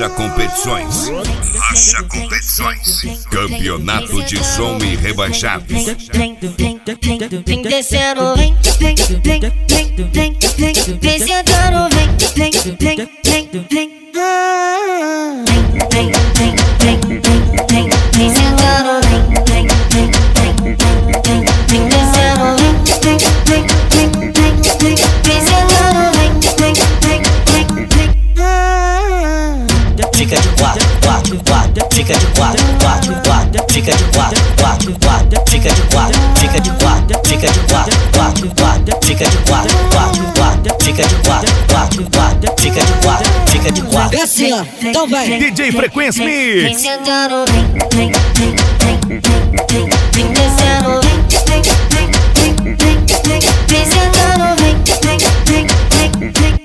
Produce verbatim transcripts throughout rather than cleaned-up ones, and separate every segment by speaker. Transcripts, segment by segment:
Speaker 1: Racha Competições. Racha Competições. Campeonato de som e rebaixados.
Speaker 2: Vem descendo, vem, vem, vem, vem, vem, vem, vem sentando, vem, vem, vem, vem, vem. Vem, vem, vem, vem, vem, vem sentando, vem, vem, vem, vem, vem, vem descendo, vem, vem, vem, vem, vem, vem sentando, vem, vem, vem, vem, vem.
Speaker 3: Fica de quatro, quatro, quatro, fica de quatro, quatro, quatro, fica de quatro, quatro, quatro, fica de quatro, fica de quatro, fica de quatro, quatro, quatro, fica de quatro, quatro, quatro, fica de quatro, quatro, quatro, fica de quatro, fica de quatro.
Speaker 4: É assim, ó, então vai.
Speaker 1: D J Frequência
Speaker 2: Vem
Speaker 1: Mix.
Speaker 2: sentando, vem, vem, vem, vem, vem, vem descendo, vem, vem, vem, vem, vem, vem, vem sentando, vem, vem, vem, vem, vem.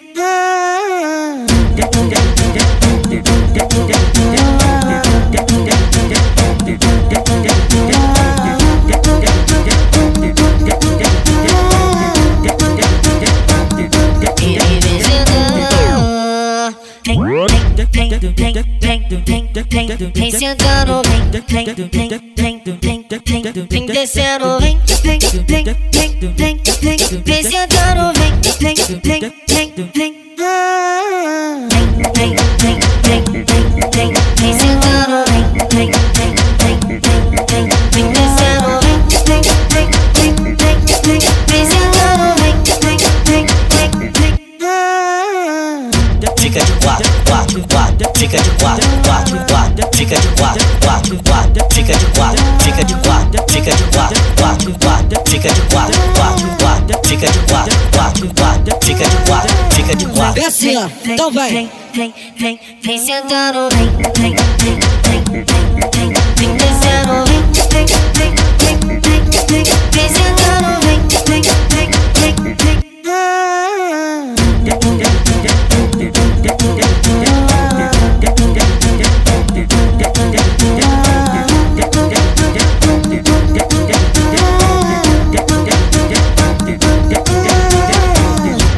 Speaker 2: Vem sentando, vem, vem, vem, vem, vem, vem descendo, vem, vem, vem, vem, vem, vem, vem sentando, vem, vem, vem, vem, vem. Vem, vem, vem, vem, vem, vem sentando, vem, vem, vem, vem, vem, vem descendo, vem, vem, vem, vem, vem, vem sentando, vem, vem, vem, vem, vem.
Speaker 3: Fica de quatro, quatro, quatro, fica de quatro, quatro, quatro, fica de quatro, quatro, quatro, fica de quatro, fica de quatro, fica de quatro, quatro, quatro, fica de quatro, quatro, quatro, fica de quatro, quatro, quatro, fica de quatro, fica de quatro.
Speaker 4: É assim, ó, então vai.
Speaker 2: Vem, vem, vem, vem sentando, vem, vem, vem, vem, vem, vem descendo, vem, vem, vem.